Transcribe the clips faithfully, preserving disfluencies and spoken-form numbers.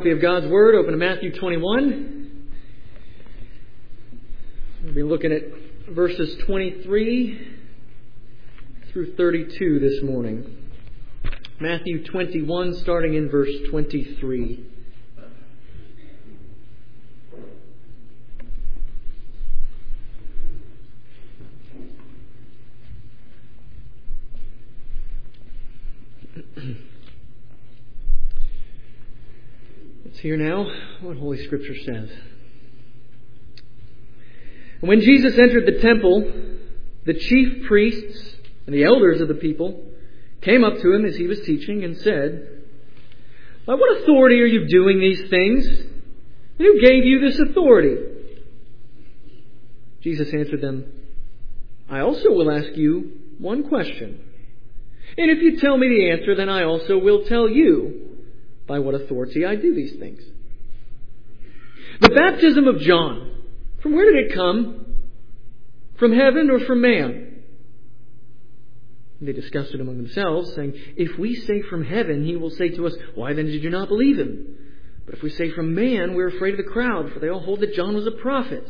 copy of God's Word, open to Matthew twenty-one. We'll be looking at verses twenty-three through thirty-two this morning. Matthew twenty-one, starting in verse twenty-three. Let's hear now what Holy Scripture says. And when Jesus entered the temple, the chief priests and the elders of the people came up to him as he was teaching and said, "By what authority are you doing these things? Who gave you this authority?" Jesus answered them, "I also will ask you one question. And if you tell me the answer, then I also will tell you by what authority I do these things. The baptism of John, from where did it come? From heaven or from man?" And they discussed it among themselves, saying, "If we say from heaven, he will say to us, 'Why then did you not believe him?' But if we say from man, we're afraid of the crowd, for they all hold that John was a prophet."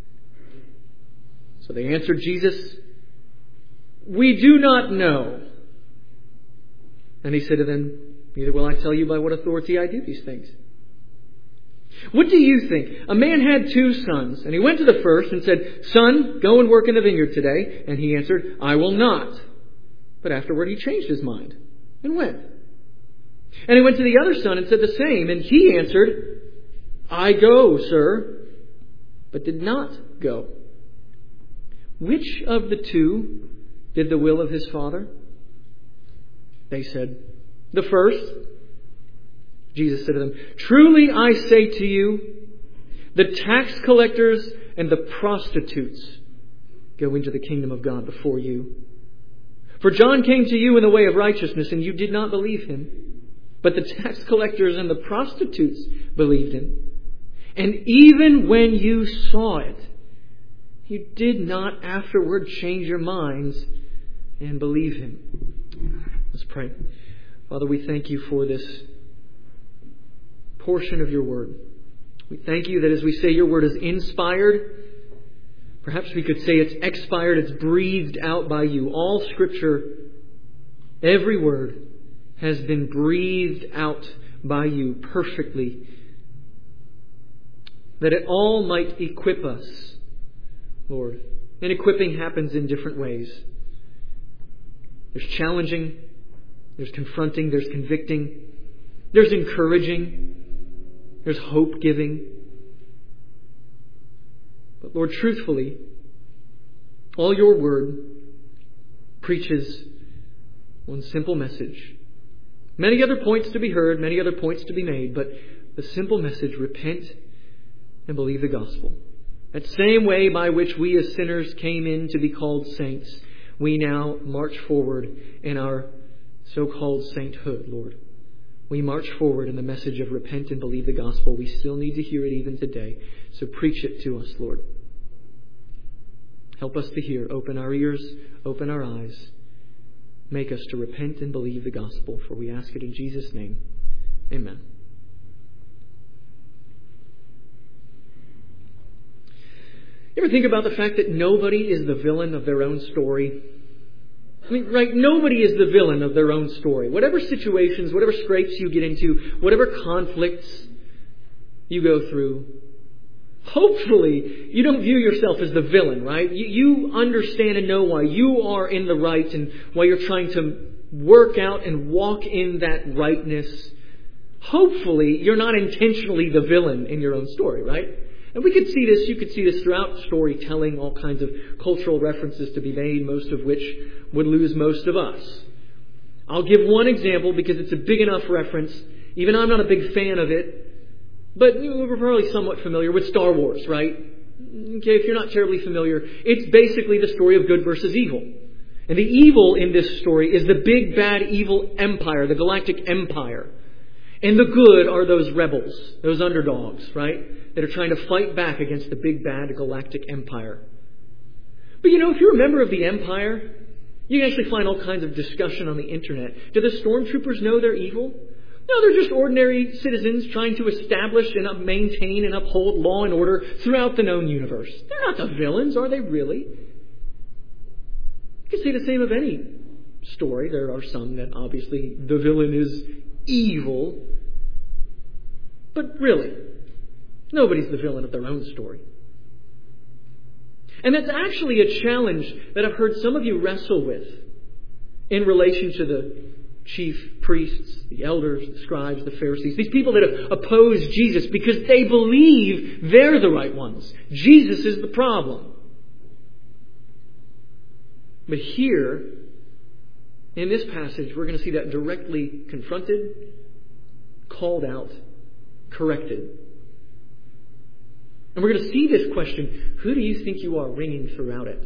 So they answered Jesus, "We do not know." And he said to them, "Neither will I tell you by what authority I do these things. What do you think? A man had two sons, and he went to the first and said, 'Son, go and work in the vineyard today.' And he answered, 'I will not.' But afterward he changed his mind and went. And he went to the other son and said the same. And he answered, 'I go, sir,' but did not go. Which of the two did the will of his father?" They said, "The first." Jesus said to them, "Truly I say to you, the tax collectors and the prostitutes go into the kingdom of God before you. For John came to you in the way of righteousness, and you did not believe him. But the tax collectors and the prostitutes believed him. And even when you saw it, you did not afterward change your minds and believe him." Let's pray. Father, we thank you for this portion of your word. We thank you that as we say your word is inspired, perhaps we could say it's expired, it's breathed out by you. All Scripture, every word, has been breathed out by you perfectly, that it all might equip us, Lord. And equipping happens in different ways. There's challenging, there's confronting, there's convicting, there's encouraging, there's hope-giving. But Lord, truthfully, all your word preaches one simple message. Many other points to be heard, many other points to be made, but the simple message, repent and believe the gospel. That same way by which we as sinners came in to be called saints, we now march forward in our so-called sainthood, Lord. We march forward in the message of repent and believe the gospel. We still need to hear it even today. So preach it to us, Lord. Help us to hear. Open our ears. Open our eyes. Make us to repent and believe the gospel. For we ask it in Jesus' name. Amen. You ever think about the fact that nobody is the villain of their own story? I mean, right, nobody is the villain of their own story. Whatever situations, whatever scrapes you get into, whatever conflicts you go through, hopefully you don't view yourself as the villain, right? You, you understand and know why you are in the right and why you're trying to work out and walk in that rightness. Hopefully you're not intentionally the villain in your own story, right? And we could see this, you could see this throughout storytelling, all kinds of cultural references to be made, most of which would lose most of us. I'll give one example because it's a big enough reference. Even I'm not a big fan of it, but we're probably somewhat familiar with Star Wars, right? Okay, if you're not terribly familiar, it's basically the story of good versus evil. And the evil in this story is the big bad evil empire, the galactic empire. And the good are those rebels, those underdogs, right? That are trying to fight back against the big bad galactic empire. But you know, if you're a member of the empire, you can actually find all kinds of discussion on the internet. Do the stormtroopers know they're evil? No, they're just ordinary citizens trying to establish and maintain and uphold law and order throughout the known universe. They're not the villains, are they really? You can say the same of any story. There are some that obviously the villain is evil. But really, nobody's the villain of their own story. And that's actually a challenge that I've heard some of you wrestle with in relation to the chief priests, the elders, the scribes, the Pharisees, these people that have opposed Jesus because they believe they're the right ones. Jesus is the problem. But here, in this passage, we're going to see that directly confronted, called out, corrected. And we're going to see this question, who do you think you are, ringing throughout it?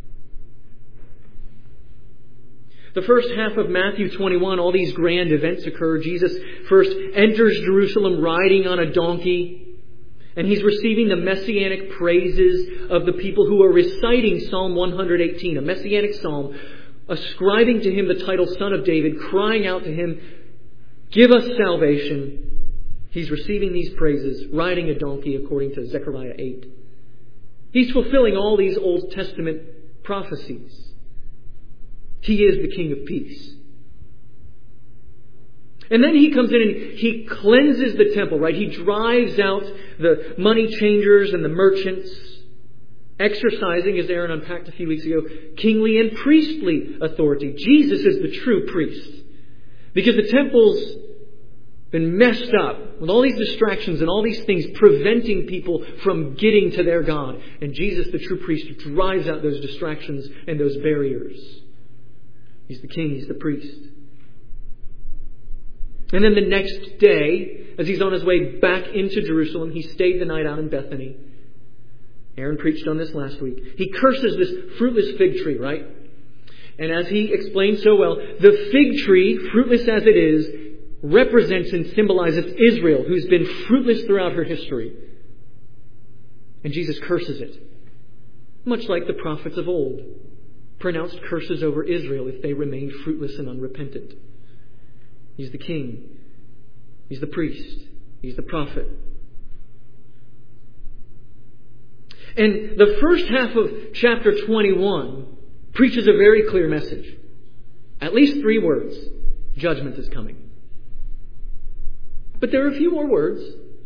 The first half of Matthew twenty-one, all these grand events occur. Jesus first enters Jerusalem riding on a donkey, and he's receiving the messianic praises of the people who are reciting Psalm one eighteen, a messianic psalm, ascribing to him the title Son of David, crying out to him, "Give us salvation." He's receiving these praises, riding a donkey according to Zechariah eight. He's fulfilling all these Old Testament prophecies. He is the King of Peace. And then he comes in and he cleanses the temple, right? He drives out the money changers and the merchants, exercising, as Aaron unpacked a few weeks ago, kingly and priestly authority. Jesus is the true priest. Because the temple's been messed up with all these distractions and all these things preventing people from getting to their God. And Jesus, the true priest, drives out those distractions and those barriers. He's the king, he's the priest. And then the next day, as he's on his way back into Jerusalem, he stayed the night out in Bethany. Aaron preached on this last week. He curses this fruitless fig tree, right? And as he explained so well, the fig tree, fruitless as it is, represents and symbolizes Israel, who's been fruitless throughout her history. And Jesus curses it. Much like the prophets of old pronounced curses over Israel if they remained fruitless and unrepentant. He's the king. He's the priest. He's the prophet. And the first half of chapter twenty-one preaches a very clear message. At least three words. Judgment is coming. But there are a few more words.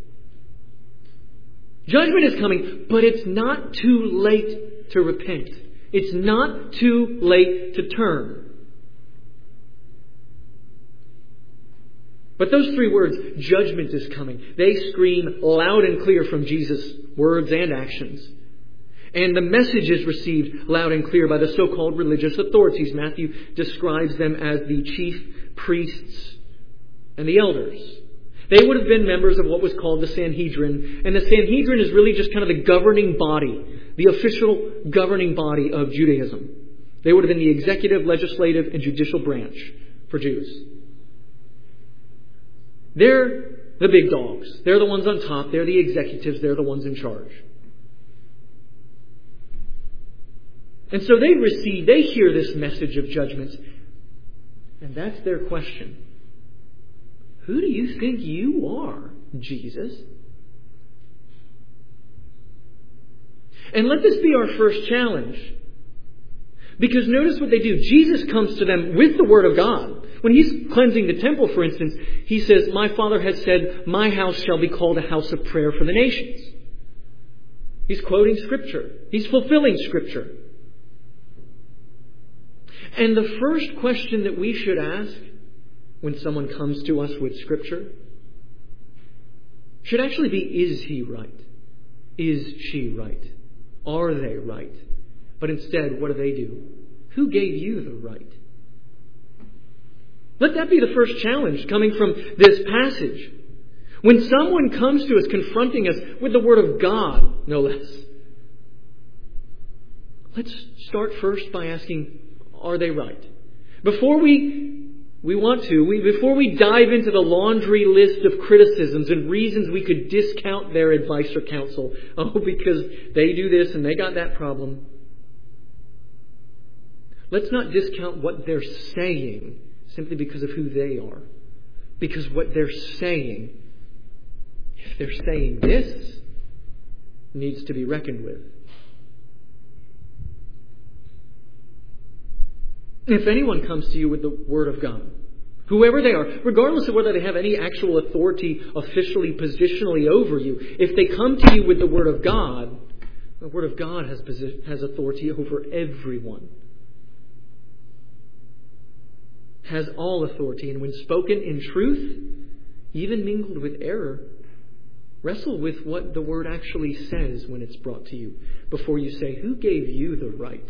Judgment is coming, but it's not too late to repent. It's not too late to turn. But those three words, judgment is coming, they scream loud and clear from Jesus' words and actions. And the message is received loud and clear by the so-called religious authorities. Matthew describes them as the chief priests and the elders. They would have been members of what was called the Sanhedrin. And the Sanhedrin is really just kind of the governing body, the official governing body of Judaism. They would have been the executive, legislative, and judicial branch for Jews. They're the big dogs. They're the ones on top. They're the executives. They're the ones in charge. And so they receive, they hear this message of judgment. And that's their question. Who do you think you are, Jesus? And let this be our first challenge. Because notice what they do. Jesus comes to them with the Word of God. When he's cleansing the temple, for instance, he says, "My Father has said, my house shall be called a house of prayer for the nations." He's quoting Scripture. He's fulfilling Scripture. And the first question that we should ask when someone comes to us with Scripture should actually be, is he right? Is she right? Are they right? But instead, what do they do? Who gave you the right? Let that be the first challenge coming from this passage. When someone comes to us confronting us with the Word of God, no less, let's start first by asking, are they right? Before we We want to, we, before we dive into the laundry list of criticisms and reasons we could discount their advice or counsel, oh, because they do this and they got that problem, let's not discount what they're saying simply because of who they are. Because what they're saying, if they're saying this, needs to be reckoned with. If anyone comes to you with the Word of God, whoever they are, regardless of whether they have any actual authority officially, positionally over you, if they come to you with the Word of God, the Word of God has, has authority over everyone. Has all authority. And when spoken in truth, even mingled with error, wrestle with what the Word actually says when it's brought to you before you say, who gave you the right?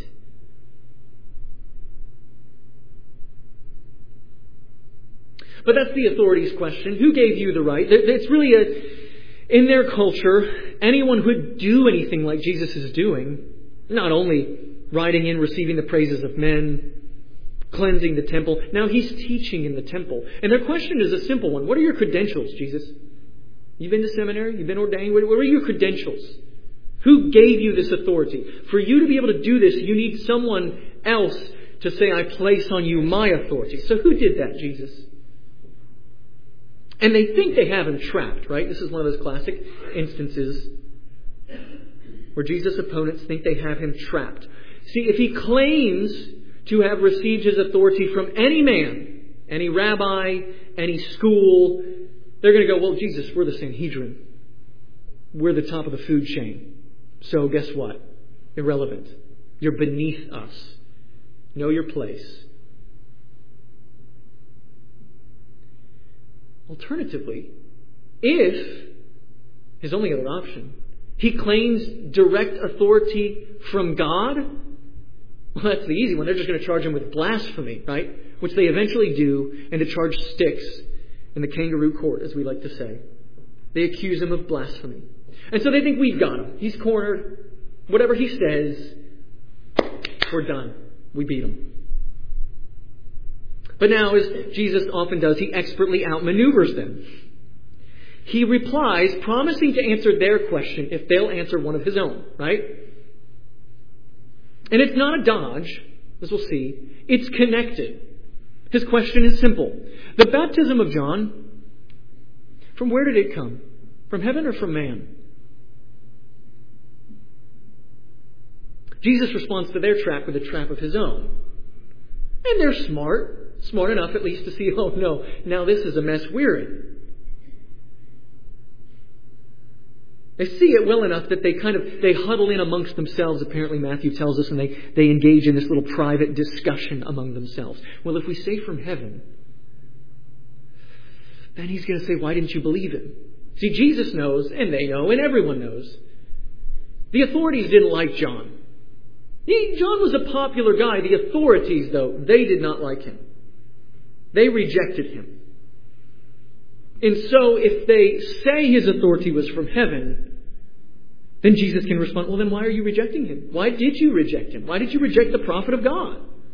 But that's the authorities question. Who gave you the right? It's really a, in their culture, anyone who would do anything like Jesus is doing, not only riding in, receiving the praises of men, cleansing the temple, now he's teaching in the temple. And their question is a simple one. What are your credentials, Jesus? You've been to seminary? You've been ordained? What are your credentials? Who gave you this authority? For you to be able to do this, you need someone else to say, I place on you my authority. So who did that, Jesus? And they think they have him trapped, right? This is one of those classic instances where Jesus' opponents think they have him trapped. See, if he claims to have received his authority from any man, any rabbi, any school, they're going to go, well, Jesus, we're the Sanhedrin. We're the top of the food chain. So guess what? Irrelevant. You're beneath us. Know your place. Alternatively, if, his only other option, he claims direct authority from God, well, that's the easy one. They're just going to charge him with blasphemy, right? Which they eventually do, and to charge sticks in the kangaroo court, as we like to say. They accuse him of blasphemy. And so they think we've got him. He's cornered. Whatever he says, we're done. We beat him. But now, as Jesus often does, he expertly outmaneuvers them. He replies, promising to answer their question if they'll answer one of his own, right? And it's not a dodge, as we'll see. It's connected. His question is simple. The baptism of John, from where did it come? From heaven or from man? Jesus responds to their trap with a trap of his own. And they're smart. Smart enough at least to see, oh no, now this is a mess we're in. They see it well enough that they kind of, they huddle in amongst themselves, apparently Matthew tells us, and they, they engage in this little private discussion among themselves. Well, if we say from heaven, then he's going to say, why didn't you believe him? See, Jesus knows, and they know, and everyone knows. The authorities didn't like John. He, John was a popular guy. The authorities, though, they did not like him. They rejected him. And so if they say his authority was from heaven, then Jesus can respond, well, then why are you rejecting him? Why did you reject him? Why did you reject the prophet of God?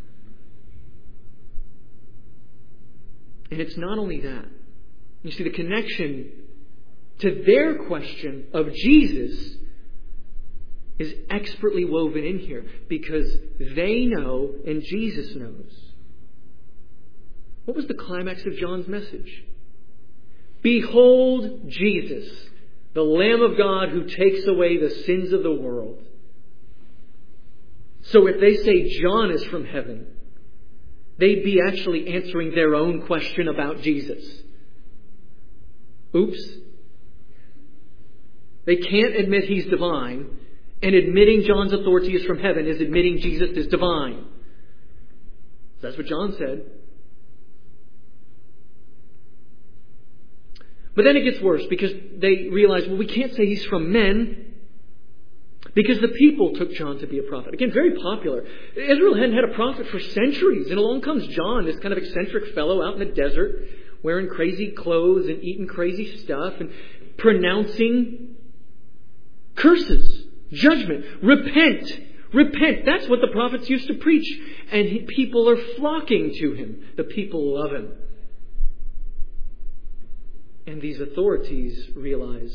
And it's not only that. You see, the connection to their question of Jesus is expertly woven in here because they know and Jesus knows. What was the climax of John's message? Behold Jesus, the Lamb of God who takes away the sins of the world. So if they say John is from heaven, they'd be actually answering their own question about Jesus. Oops. They can't admit he's divine, and admitting John's authority is from heaven is admitting Jesus is divine. That's what John said. But then it gets worse because they realize, well, we can't say he's from men because the people took John to be a prophet. Again, very popular. Israel hadn't had a prophet for centuries. And along comes John, this kind of eccentric fellow out in the desert, wearing crazy clothes and eating crazy stuff and pronouncing curses, judgment, repent, repent. That's what the prophets used to preach. And he, people are flocking to him. The people love him. And these authorities realize,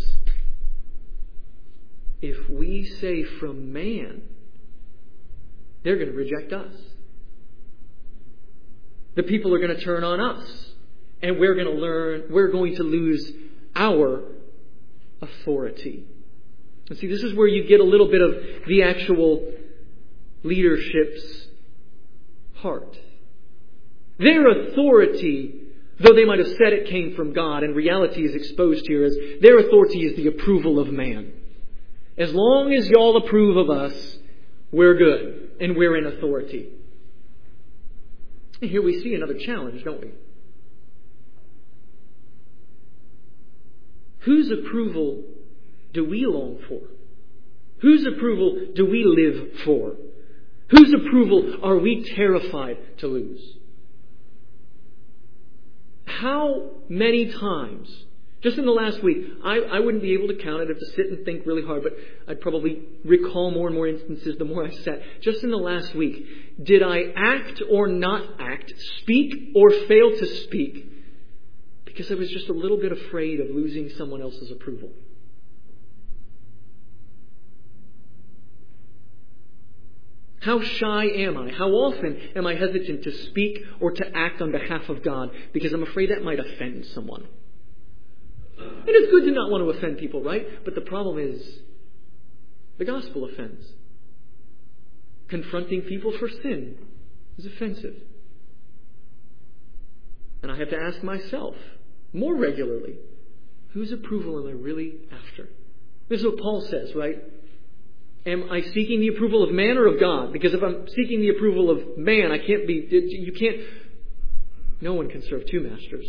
if we say from man, they're going to reject us. The people are going to turn on us And we're going to learn, we're going to lose our authority. And see, this is where you get a little bit of the actual leadership's heart. Their authority, though they might have said it came from God, and reality is exposed here as their authority is the approval of man. As long as y'all approve of us, we're good and we're in authority. And here we see another challenge, don't we? Whose approval do we long for? Whose approval do we live for? Whose approval are we terrified to lose? How many times, just in the last week, I, I wouldn't be able to count it. I'd have to sit and think really hard, but I'd probably recall more and more instances the more I sat. Just in the last week, did I act or not act, speak or fail to speak, because I was just a little bit afraid of losing someone else's approval? How shy am I? How often am I hesitant to speak or to act on behalf of God because I'm afraid that might offend someone? And it's good to not want to offend people, right? But the problem is, the gospel offends. Confronting people for sin is offensive. And I have to ask myself more regularly, whose approval am I really after? This is what Paul says, right? Am I seeking the approval of man or of God? Because if I'm seeking the approval of man, I can't be, you can't, no one can serve two masters.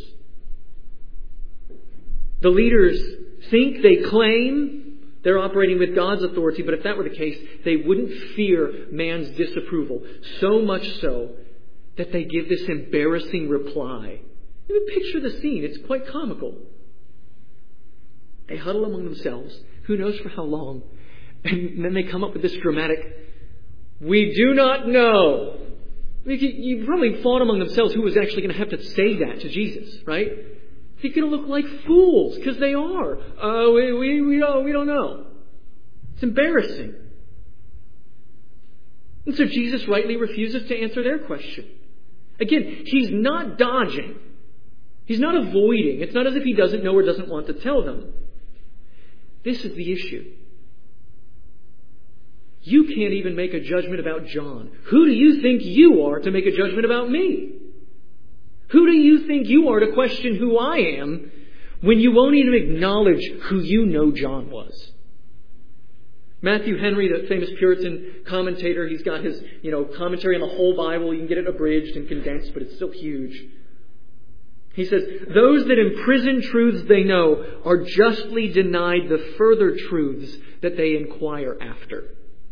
The leaders think, they claim they're operating with God's authority, but if that were the case, they wouldn't fear man's disapproval. So much so that they give this embarrassing reply. You would picture the scene. It's quite comical. They huddle among themselves. Who knows for how long? And then they come up with this dramatic, we do not know. I mean, you probably thought among themselves who was actually going to have to say that to Jesus, right? They're going to look like fools, because they are. Uh, we, we, we, don't, we don't know. It's embarrassing. And so Jesus rightly refuses to answer their question. Again, he's not dodging. He's not avoiding. It's not as if he doesn't know or doesn't want to tell them. This is the issue. You can't even make a judgment about John. Who do you think you are to make a judgment about me? Who do you think you are to question who I am when you won't even acknowledge who you know John was? Matthew Henry, the famous Puritan commentator, he's got his, you know, commentary on the whole Bible. You can get it abridged and condensed, but it's still huge. He says, those that imprison truths they know are justly denied the further truths that they inquire after.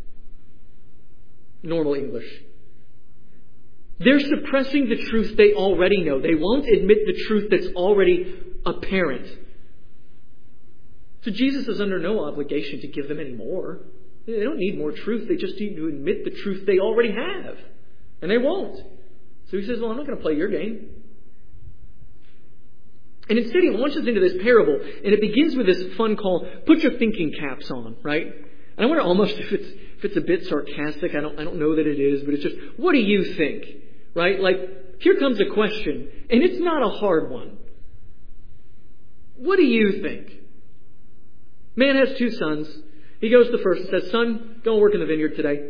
Normal English. They're suppressing the truth they already know. They won't admit the truth that's already apparent. So Jesus is under no obligation to give them any more. They don't need more truth. They just need to admit the truth they already have. And they won't. So he says, well, I'm not going to play your game. And instead he launches into this parable. And it begins with this fun call, put your thinking caps on, right? And I wonder almost if it's if it's a bit sarcastic. I don't I don't know that it is, but it's just, what do you think? Right? Like, here comes a question, and it's not a hard one. What do you think? Man has two sons. He goes to the first and says, son, go and work in the vineyard today.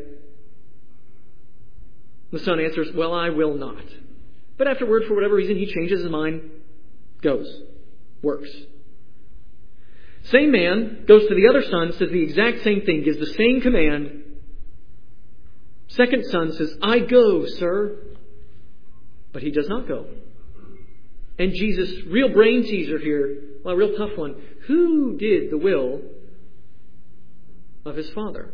The son answers, well, I will not. But afterward, for whatever reason, he changes his mind, goes, works. Same man goes to the other son, says the exact same thing, gives the same command. Second son says, I go, sir. But he does not go. And Jesus, real brain teaser here, well, a real tough one. Who did the will of his Father?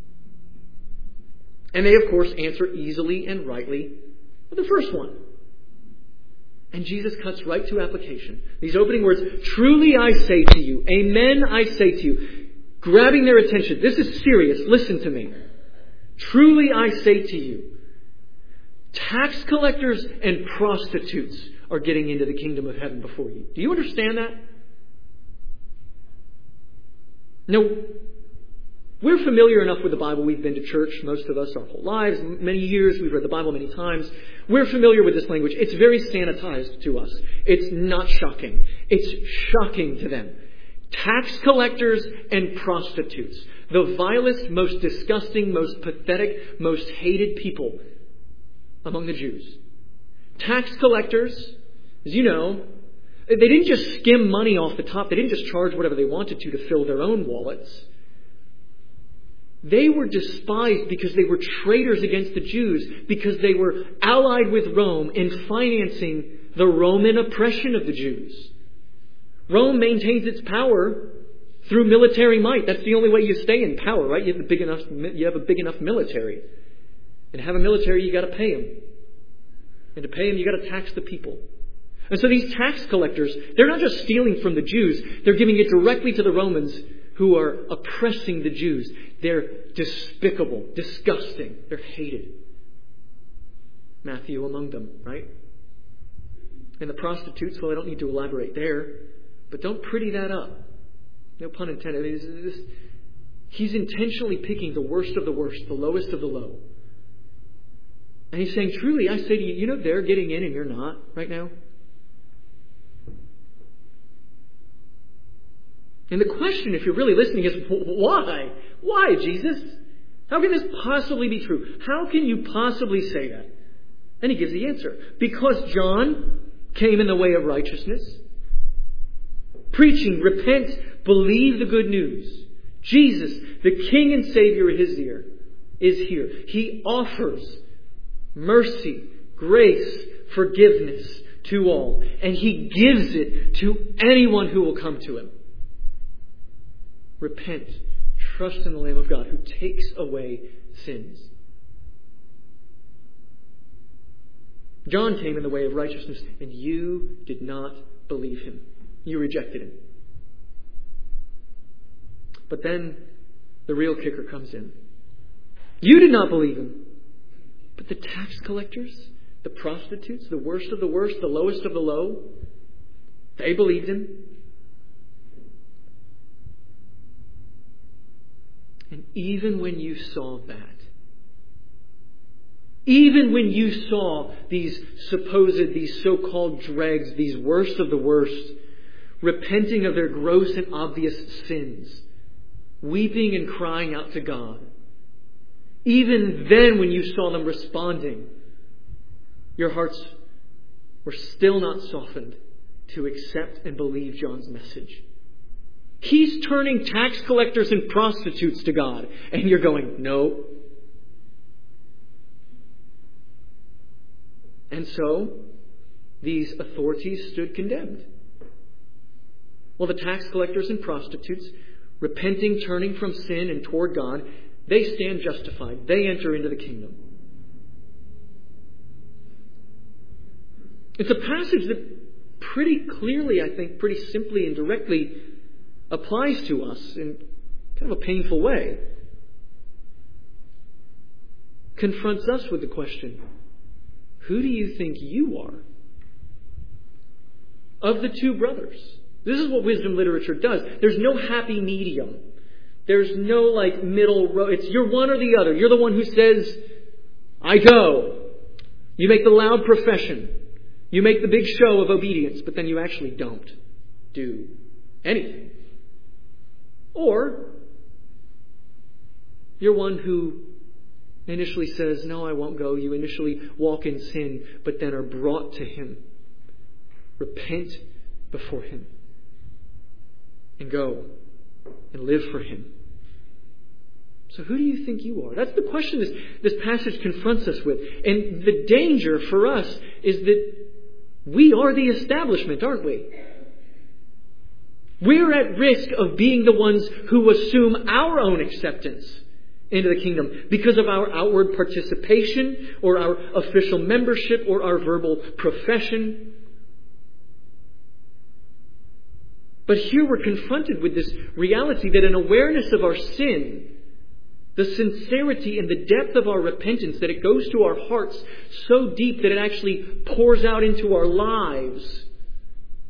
And they, of course, answer easily and rightly with the first one. And Jesus cuts right to application. These opening words, truly I say to you, amen I say to you, grabbing their attention. This is serious. Listen to me. Truly I say to you, tax collectors and prostitutes are getting into the kingdom of heaven before you. Do you understand that? No. We're familiar enough with the Bible. We've been to church, most of us, our whole lives, many years. We've read the Bible many times. We're familiar with this language. It's very sanitized to us. It's not shocking. It's shocking to them. Tax collectors and prostitutes. The vilest, most disgusting, most pathetic, most hated people among the Jews. Tax collectors, as you know, they didn't just skim money off the top. They didn't just charge whatever they wanted to to fill their own wallets. They were despised because they were traitors against the Jews, because they were allied with Rome in financing the Roman oppression of the Jews. Rome maintains its power through military might. That's the only way you stay in power, right? You have a big enough, you have a big enough military. And to have a military, you got to pay them. And to pay them, you got to tax the people. And so these tax collectors, they're not just stealing from the Jews, they're giving it directly to the Romans who are oppressing the Jews. They're despicable, disgusting, they're hated. Matthew among them, right? And the prostitutes, well, I don't need to elaborate there, but don't pretty that up. No pun intended. I mean, this, this, he's intentionally picking the worst of the worst, the lowest of the low. And he's saying, truly, I say to you, you know they're getting in and you're not right now? And the question, if you're really listening, is why? Why, Jesus? How can this possibly be true? How can you possibly say that? And he gives the answer. Because John came in the way of righteousness, preaching, repent, believe the good news. Jesus, the King and Savior is here. Is here. He offers mercy, grace, forgiveness to all. And He gives it to anyone who will come to Him. Repent. Trust in the Lamb of God who takes away sins. John came in the way of righteousness, and you did not believe him. You rejected him. But then the real kicker comes in. You did not believe him. But the tax collectors, the prostitutes, the worst of the worst, the lowest of the low, they believed him. And even when you saw that, even when you saw these supposed, these so-called dregs, these worst of the worst, repenting of their gross and obvious sins, weeping and crying out to God, even then when you saw them responding, your hearts were still not softened to accept and believe John's message. He's turning tax collectors and prostitutes to God. And you're going, no. And so, these authorities stood condemned. Well, the tax collectors and prostitutes, repenting, turning from sin and toward God, they stand justified. They enter into the kingdom. It's a passage that pretty clearly, I think, pretty simply and directly applies to us in kind of a painful way. Confronts us with the question, who do you think you are? Of the two brothers. This is what wisdom literature does. There's no happy medium. There's no like middle road. It's you're one or the other. You're the one who says, I go. You make the loud profession. You make the big show of obedience, but then you actually don't do anything. Or you're one who initially says, no, I won't go. You initially walk in sin, but then are brought to Him. Repent before Him. And go and live for Him. So who do you think you are? That's the question this, this passage confronts us with. And the danger for us is that we are the establishment, aren't we? We're at risk of being the ones who assume our own acceptance into the kingdom because of our outward participation or our official membership or our verbal profession. But here we're confronted with this reality that an awareness of our sin, the sincerity and the depth of our repentance, that it goes to our hearts so deep that it actually pours out into our lives,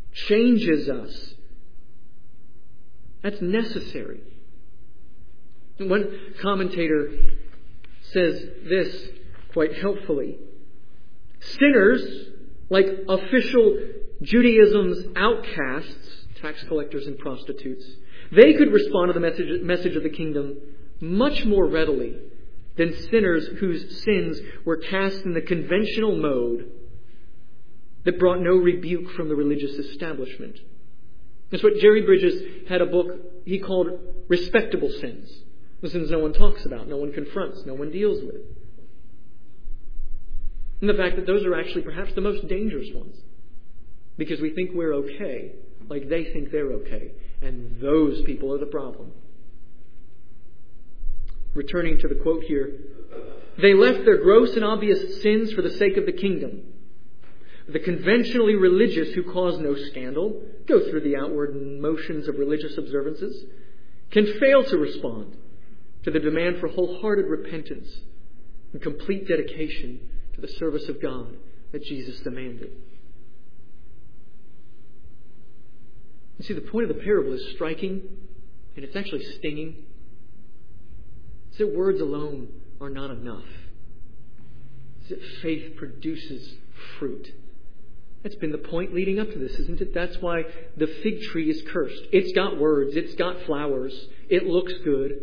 changes us. That's necessary. And one commentator says this quite helpfully. Sinners, like official Judaism's outcasts, tax collectors and prostitutes, they could respond to the message, message of the kingdom much more readily than sinners whose sins were cast in the conventional mode that brought no rebuke from the religious establishment. That's what Jerry Bridges had a book he called Respectable Sins. The sins no one talks about, no one confronts, no one deals with. And the fact that those are actually perhaps the most dangerous ones. Because we think we're okay, like they think they're okay. And those people are the problem. Returning to the quote here, they left their gross and obvious sins for the sake of the kingdom. The conventionally religious who cause no scandal, go through the outward motions of religious observances, can fail to respond to the demand for wholehearted repentance and complete dedication to the service of God that Jesus demanded. You see, the point of the parable is striking, and it's actually stinging. It's that words alone are not enough. It's that faith produces fruit. That's been the point leading up to this, isn't it? That's why the fig tree is cursed. It's got words. It's got flowers. It looks good.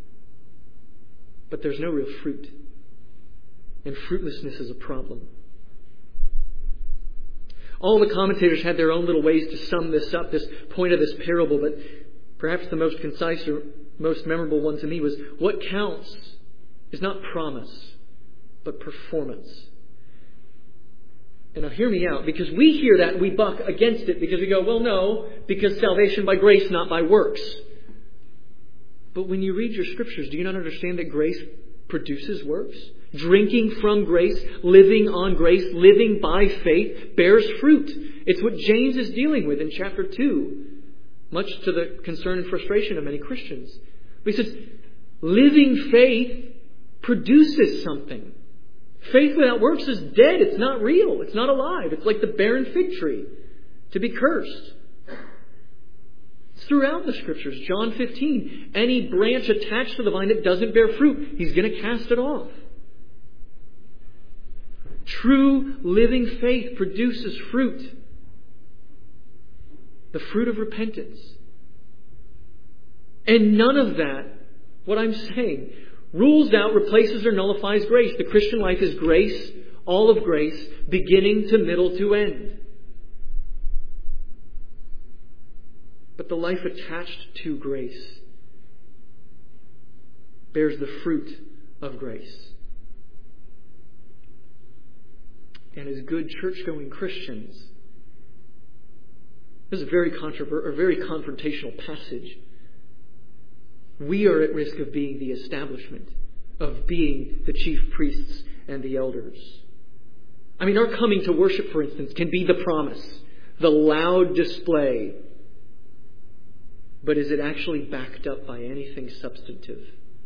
But there's no real fruit. And fruitlessness is a problem. All the commentators had their own little ways to sum this up, this point of this parable, but perhaps the most concise or most memorable one to me was, what counts is not promise, but performance. And now hear me out, because we hear that and we buck against it because we go, well, no, because salvation by grace, not by works. But when you read your scriptures, do you not understand that grace produces works? Drinking from grace, living on grace, living by faith bears fruit. It's what James is dealing with in chapter two, much to the concern and frustration of many Christians. But he says, living faith produces something. Faith without works is dead. It's not real. It's not alive. It's like the barren fig tree, to be cursed. It's throughout the Scriptures. John fifteen, any branch attached to the vine that doesn't bear fruit, He's going to cast it off. True living faith produces fruit. The fruit of repentance. And none of that, what I'm saying, rules out, replaces, or nullifies grace. The Christian life is grace, all of grace, beginning to middle to end. But the life attached to grace bears the fruit of grace. And as good church-going Christians, this is a very controversial, a very confrontational passage. We are at risk of being the establishment, of being the chief priests and the elders. I mean, our coming to worship, for instance, can be the promise, the loud display. But is it actually backed up by anything substantive?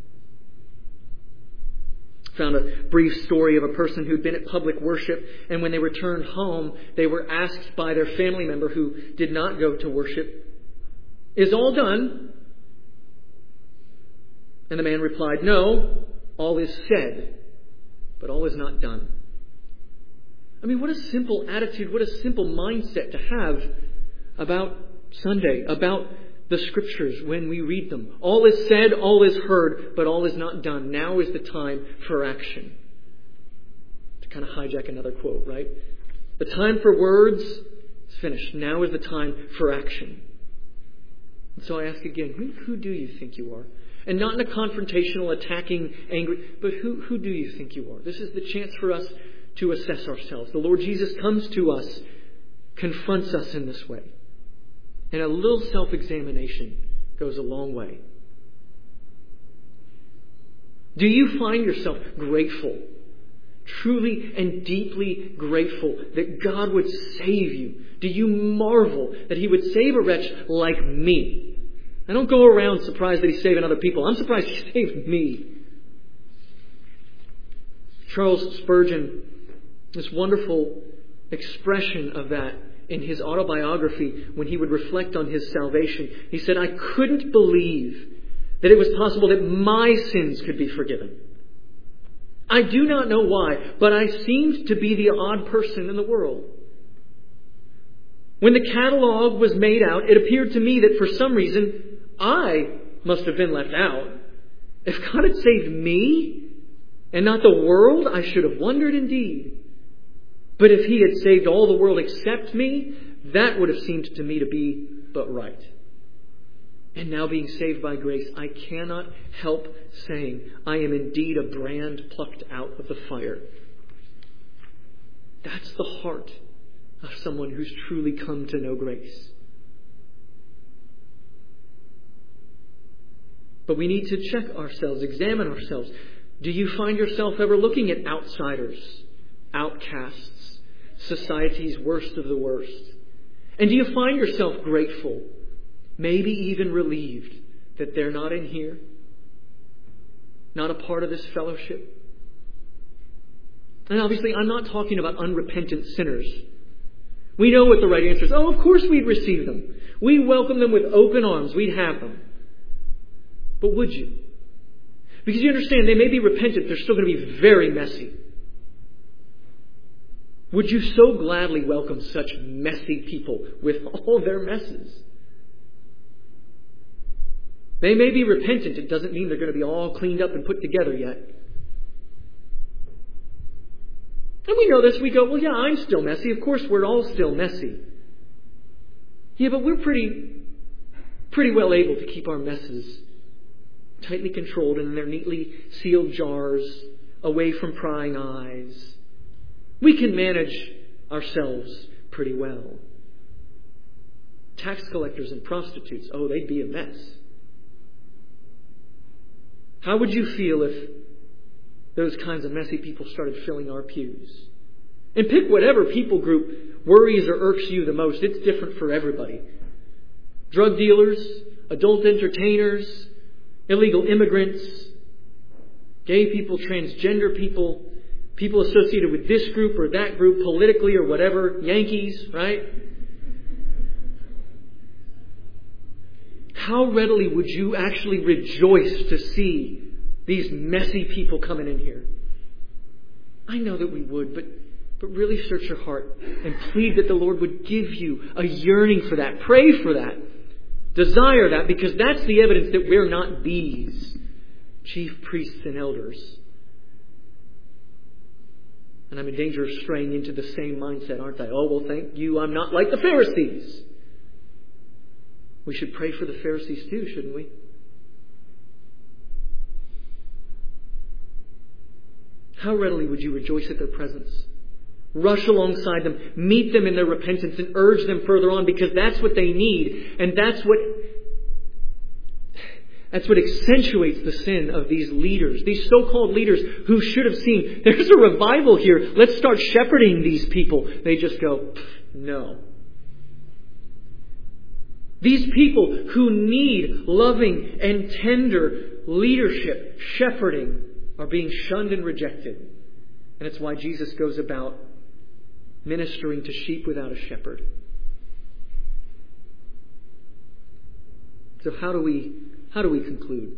Found a brief story of a person who'd been at public worship, and when they returned home, they were asked by their family member who did not go to worship, "Is all done?" And the man replied, "No, all is said, but all is not done." I mean, what a simple attitude, what a simple mindset to have about Sunday, about the Scriptures when we read them. All is said, all is heard, but all is not done. Now is the time for action. To kind of hijack another quote, right? The time for words is finished. Now is the time for action. And so I ask again, who, who do you think you are? And not in a confrontational, attacking, angry, but who, who do you think you are? This is the chance for us to assess ourselves. The Lord Jesus comes to us, confronts us in this way. And a little self-examination goes a long way. Do you find yourself grateful, truly and deeply grateful that God would save you? Do you marvel that He would save a wretch like me? I don't go around surprised that He's saving other people. I'm surprised He saved me. Charles Spurgeon, this wonderful expression of that in his autobiography when he would reflect on his salvation. He said, "I couldn't believe that it was possible that my sins could be forgiven. I do not know why, but I seemed to be the odd person in the world. When the catalog was made out, it appeared to me that for some reason I must have been left out. If God had saved me and not the world, I should have wondered indeed. But if He had saved all the world except me, that would have seemed to me to be but right. And now being saved by grace, I cannot help saying, I am indeed a brand plucked out of the fire. That's the heart of someone who's truly come to know grace. But we need to check ourselves, examine ourselves. Do you find yourself ever looking at outsiders, outcasts, society's worst of the worst? And do you find yourself grateful, maybe even relieved, that they're not in here? Not a part of this fellowship? And obviously, I'm not talking about unrepentant sinners. We know what the right answer is. Oh, of course we'd receive them. We'd welcome them with open arms. We'd have them. But would you? Because you understand, they may be repentant. They're still going to be very messy. Would you so gladly welcome such messy people with all their messes? They may be repentant. It doesn't mean they're going to be all cleaned up and put together yet. And we know this. We go, well, yeah, I'm still messy. Of course, we're all still messy. Yeah, but we're pretty, pretty well able to keep our messes tightly controlled in their neatly sealed jars, away from prying eyes. We can manage ourselves pretty well. Tax collectors and prostitutes, oh, they'd be a mess. How would you feel if those kinds of messy people started filling our pews? And pick whatever people group worries or irks you the most. It's different for everybody. Drug dealers, adult entertainers, illegal immigrants, gay people, transgender people, people associated with this group or that group politically or whatever, Yankees, right? How readily would you actually rejoice to see these messy people coming in here? I know that we would, but but really search your heart and plead that the Lord would give you a yearning for that. Pray for that. Desire that, because that's the evidence that we're not bees, chief priests and elders. And I'm in danger of straying into the same mindset, aren't I? Oh, well, thank you, I'm not like the Pharisees. We should pray for the Pharisees too, shouldn't we? How readily would you rejoice at their presence? Rush alongside them, meet them in their repentance, and urge them further on, because that's what they need. And that's what that's what accentuates the sin of these leaders, these so-called leaders who should have seen, there's a revival here. Let's start shepherding these people. They just go, no. These people who need loving and tender leadership, shepherding, are being shunned and rejected. And it's why Jesus goes about ministering to sheep without a shepherd. So how do we how do we conclude?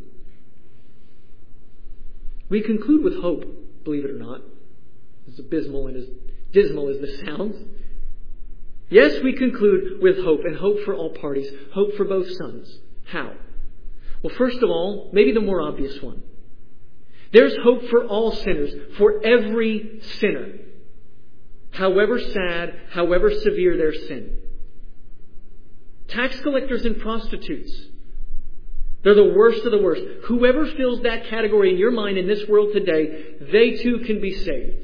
We conclude with hope, believe it or not. As abysmal and as dismal as this sounds. Yes, we conclude with hope, and hope for all parties. Hope for both sons. How? Well, first of all, maybe the more obvious one. There's hope for all sinners, for every sinner. However sad, however severe their sin. Tax collectors and prostitutes. They're the worst of the worst. Whoever fills that category in your mind in this world today, they too can be saved.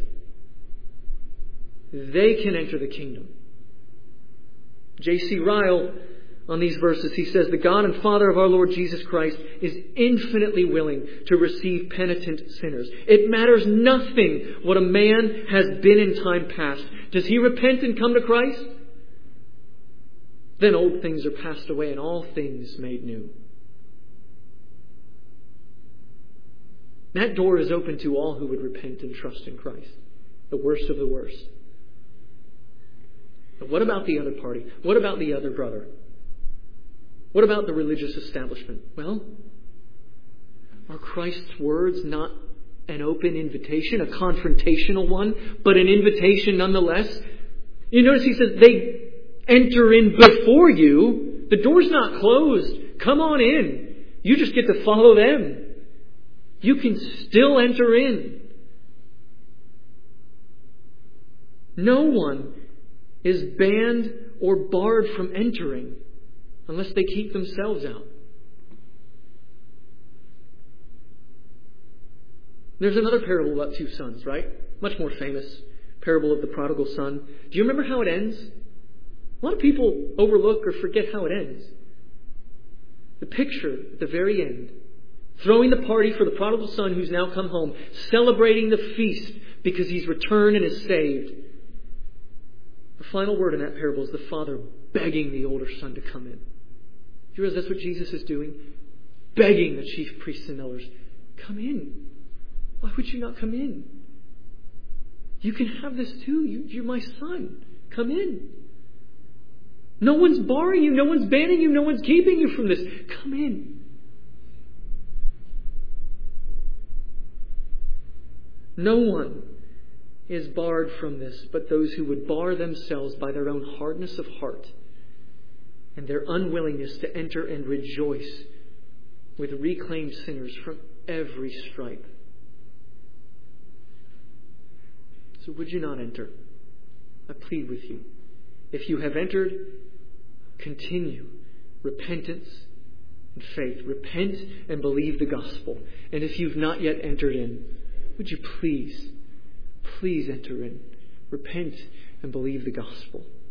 They can enter the kingdom. J C Ryle, on these verses, he says, the God and Father of our Lord Jesus Christ is infinitely willing to receive penitent sinners. It matters nothing what a man has been in time past. Does he repent and come to Christ? Then old things are passed away and all things made new. That door is open to all who would repent and trust in Christ. The worst of the worst. But what about the other party? What about the other brother? What about the religious establishment? Well, Are Christ's words not an open invitation, a confrontational one, but an invitation nonetheless? You notice he says they enter in before you. The door's not closed. Come on in. You just get to follow them. You can still enter in. No one is banned or barred from entering unless they keep themselves out. There's another parable about two sons, right? Much more famous. Parable of the prodigal son. Do you remember how it ends? A lot of people overlook or forget how it ends. The picture at the very end. Throwing the party for the prodigal son who's now come home. Celebrating the feast because he's returned and is saved. The final word in that parable is the father begging the older son to come in. Do you realize that's what Jesus is doing? Begging the chief priests and elders, come in. Why would you not come in? You can have this too. You, you're my son. Come in. No one's barring you. No one's banning you. No one's keeping you from this. Come in. No one is barred from this but those who would bar themselves by their own hardness of heart and their unwillingness to enter and rejoice with reclaimed sinners from every stripe. So would you not enter? I plead with you. If you have entered, continue repentance and faith. Repent and believe the gospel. And if you've not yet entered in, would you please, please enter in. Repent and believe the gospel.